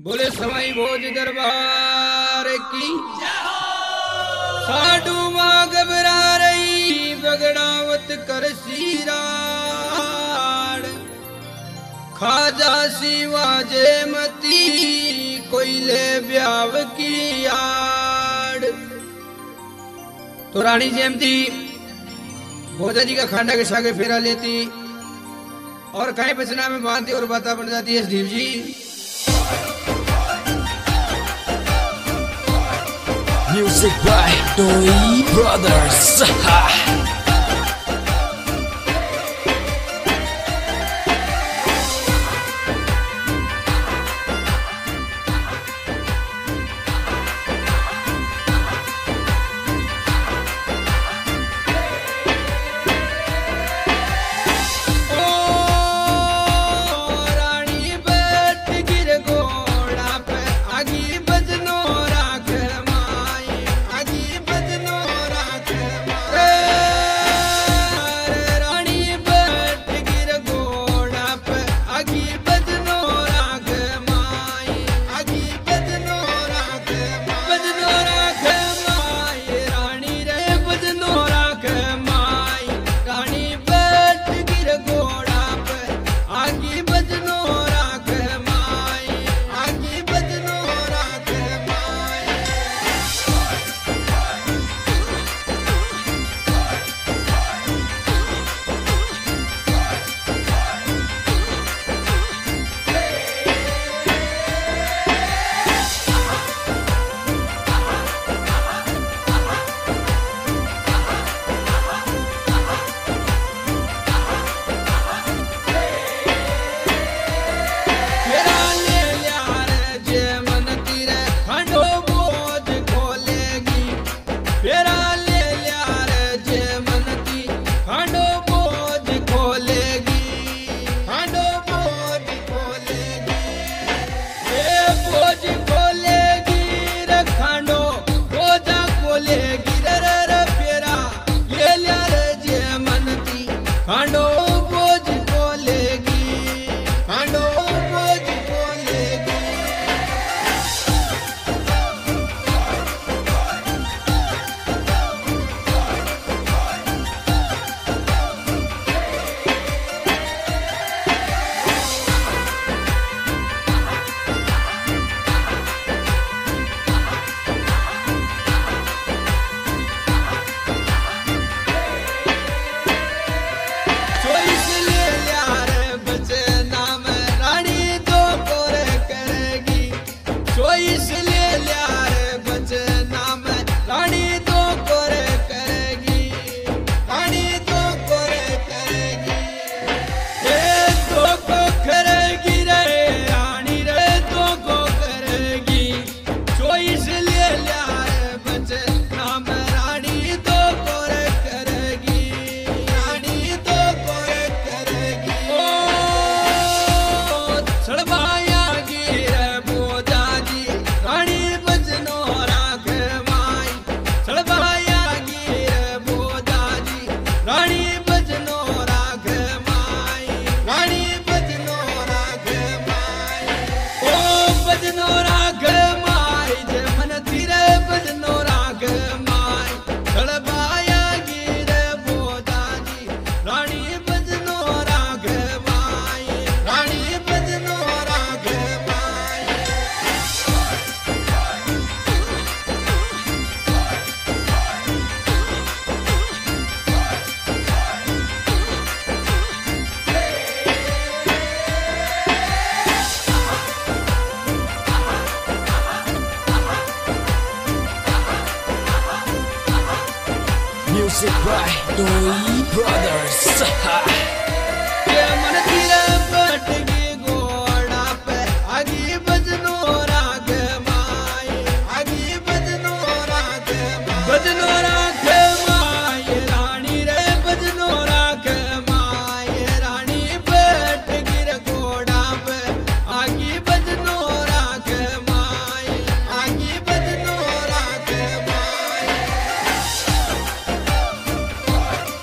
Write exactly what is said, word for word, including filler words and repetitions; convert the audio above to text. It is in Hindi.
बोले समाई भोज दरबार की साडू माँ घबरा रही बगड़ावत कर सीराड़ खाजा सिवा जे मती कोयले ब्याव की आड़। तो रानी जयमती भोजा जी का खांडा के सागे फेरा लेती और कहीं बचना में बांधती और बाता बन जाती है Dev ji. Music by Doi Brothers. Music by Doi Brothers.